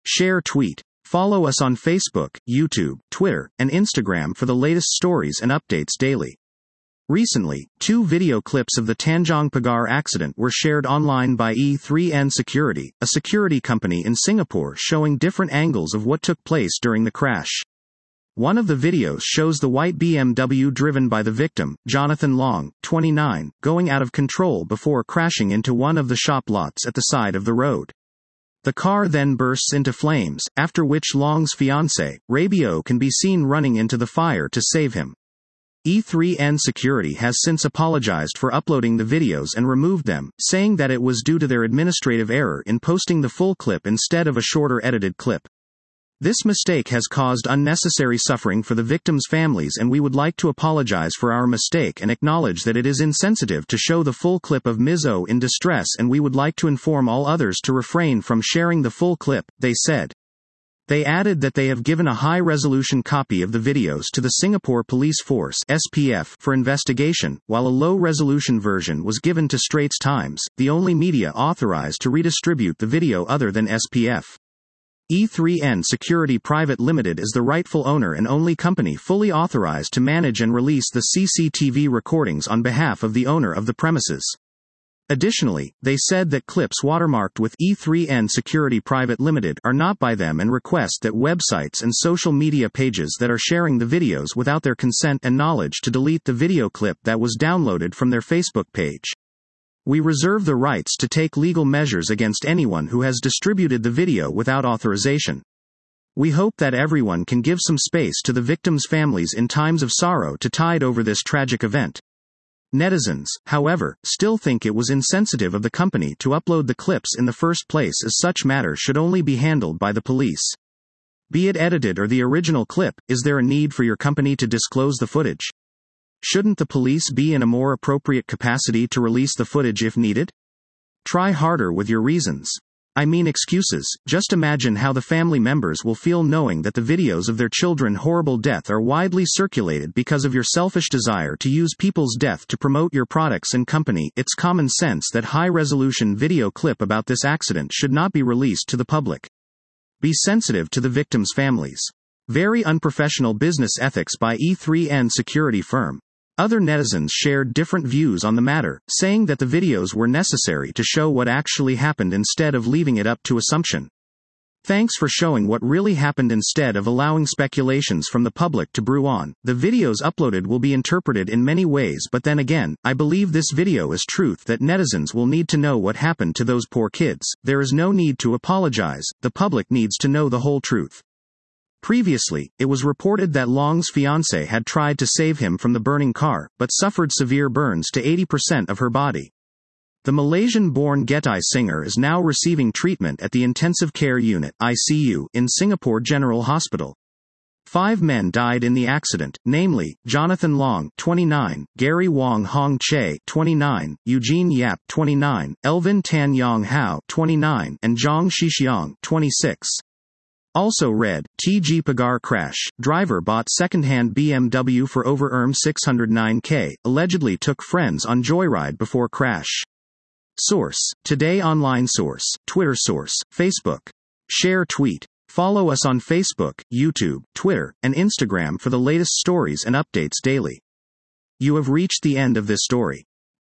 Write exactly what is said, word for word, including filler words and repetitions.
Share tweet. Follow us on Facebook, YouTube, Twitter, and Instagram for the latest stories and updates daily. Recently, two video clips of the Tanjong Pagar accident were shared online by E three N Security, a security company in Singapore, showing different angles of what took place during the crash. One of the videos shows the white B M W driven by the victim, Jonathan Long, twenty-nine, going out of control before crashing into one of the shop lots at the side of the road. The car then bursts into flames, after which Long's fiancée, Rabio, can be seen running into the fire to save him. E three N Security has since apologized for uploading the videos and removed them, saying that it was due to their administrative error in posting the full clip instead of a shorter edited clip. This mistake has caused unnecessary suffering for the victims' families, and we would like to apologize for our mistake and acknowledge that it is insensitive to show the full clip of Miz O in distress, and we would like to inform all others to refrain from sharing the full clip, they said. They added that they have given a high-resolution copy of the videos to the Singapore Police Force (S P F) for investigation, while a low-resolution version was given to Straits Times, the only media authorized to redistribute the video other than S P F. E three N Security Private Limited is the rightful owner and only company fully authorized to manage and release the C C T V recordings on behalf of the owner of the premises. Additionally, they said that clips watermarked with E three N Security Private Limited are not by them, and request that websites and social media pages that are sharing the videos without their consent and knowledge to delete the video clip that was downloaded from their Facebook page. We reserve the rights to take legal measures against anyone who has distributed the video without authorization. We hope that everyone can give some space to the victims' families in times of sorrow to tide over this tragic event. Netizens, however, still think it was insensitive of the company to upload the clips in the first place, as such matters should only be handled by the police. Be it edited or the original clip, is there a need for your company to disclose the footage? Shouldn't the police be in a more appropriate capacity to release the footage if needed? Try harder with your reasons. I mean excuses. Just imagine how the family members will feel knowing that the videos of their children's horrible death are widely circulated because of your selfish desire to use people's death to promote your products and company. It's common sense that high-resolution video clip about this accident should not be released to the public. Be sensitive to the victims' families. Very unprofessional business ethics by E three N Security firm. Other netizens shared different views on the matter, saying that the videos were necessary to show what actually happened instead of leaving it up to assumption. Thanks for showing what really happened instead of allowing speculations from the public to brew on. The videos uploaded will be interpreted in many ways, but then again, I believe this video is truth that netizens will need to know what happened to those poor kids. There is no need to apologize, the public needs to know the whole truth. Previously, it was reported that Long's fiancée had tried to save him from the burning car, but suffered severe burns to eighty percent of her body. The Malaysian-born Getai singer is now receiving treatment at the Intensive Care Unit (I C U) in Singapore General Hospital. Five men died in the accident, namely, Jonathan Long, twenty-nine, Gary Wong Hong Che, twenty-nine, Eugene Yap, twenty-nine, Elvin Tan Yong Hao, twenty-nine, and Zhang Shixiang, twenty-six. Also read, T G Pagar crash, driver bought second-hand B M W for over six hundred nine thousand, allegedly took friends on joyride before crash. Source, Today Online. Source, Twitter. Source, Facebook. Share tweet. Follow us on Facebook, YouTube, Twitter, and Instagram for the latest stories and updates daily. You have reached the end of this story.